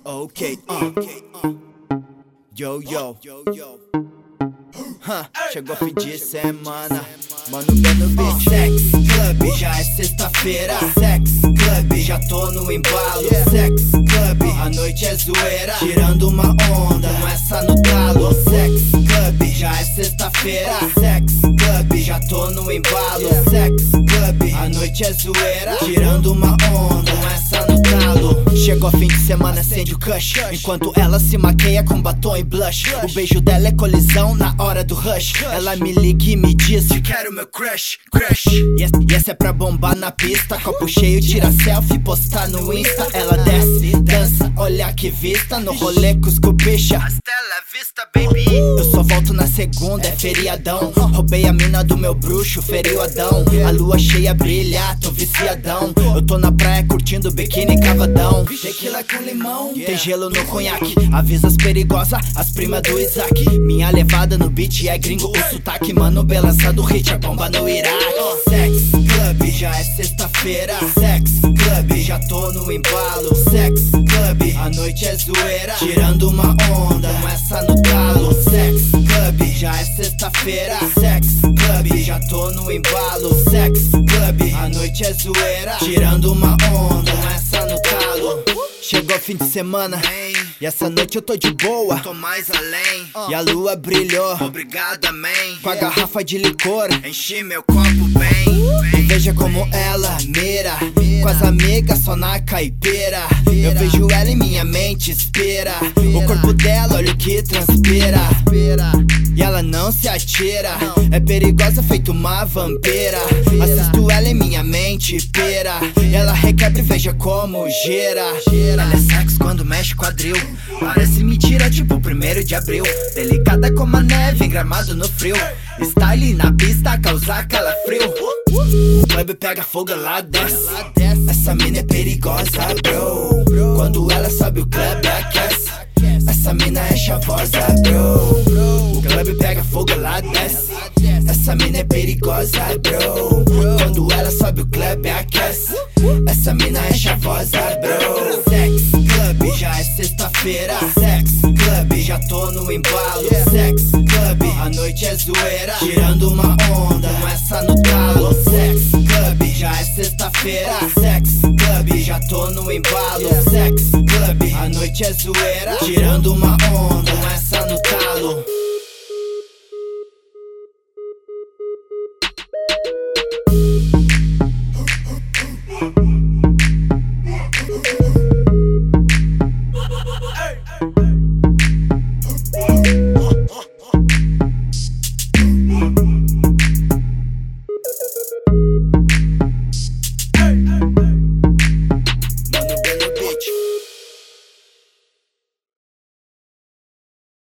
Ok, yo, chegou fim de semana, mano, no beat. Sex Club, já é sexta-feira. Sex Club, já tô no embalo. Sex Club, a noite é zoeira, tirando uma onda com essa no talo. Sex Club, já é sexta-feira. Sex Club, já tô no embalo. Sex Club, a noite é zoeira, tirando uma onda com essa no talo. Chegou fim de semana, acende o kush, enquanto ela se maqueia com batom e blush. O beijo dela é colisão na hora do rush. Ela me liga e me diz: eu quero meu crush. E essa é pra bombar na pista. Copo cheio, tira selfie, postar no Insta. Ela desce, dança, olha que vista. No rolê com os cubicha, hasta la vista, baby. Eu só volto na segunda, é feriadão. Roubei a mina do meu bruxo, feriadão. A lua cheia brilha, tô viciadão. Eu tô na praia curtindo biquíni cavadão. Tequila com limão, tem gelo no conhaque. Avisa as perigosas, as primas do Isaac. Minha levada no beat é gringo, o sotaque. Mano, beleza do hit, a bomba no Iraque. Sex Club, já é sexta-feira. Sex Club, já tô no embalo. Sex Club, a noite é zoeira, tirando uma onda com essa no talo. Sex Club, já é sexta-feira. Sex Club, já tô no embalo. Sex Club, a noite é zoeira, tirando uma onda com essa no talo. Chegou fim de semana e essa noite eu tô de boa, tô mais além. E a lua brilhou, obrigado, amém. Com a garrafa de licor, enchi meu copo bem. E veja como ela mira, com as amigas só na caipira. Eu vejo ela em minha mente, espera. O corpo dela, olha o que transpira. E ela não se atira, é perigosa feito uma vampira. Assisto ela em minha mente, pera. Ela requebra e veja como gira. Ela é sexo quando mexe quadril, parece mentira tipo 1º de abril. Delicada como a neve, engramado no frio. Style na pista, causa calafrio. O clube pega fogo, ela desce. Essa mina é perigosa, bro. Quando ela sobe o clube aquece. Essa mina é chavosa, bro. O clube pega fogo, ela desce. Essa mina é perigosa, bro. Quando ela sobe o clube aquece. Essa mina é chavosa, bro. Sex Club, já é sexta-feira. Sex Club, já tô no embalo. Sex Club, a noite é zoeira, tirando uma onda com essa no talo. Sex Club, já é sexta-feira. Sex Club, já tô no embalo. Sex Club, a noite é zoeira, tirando uma onda com essa no talo.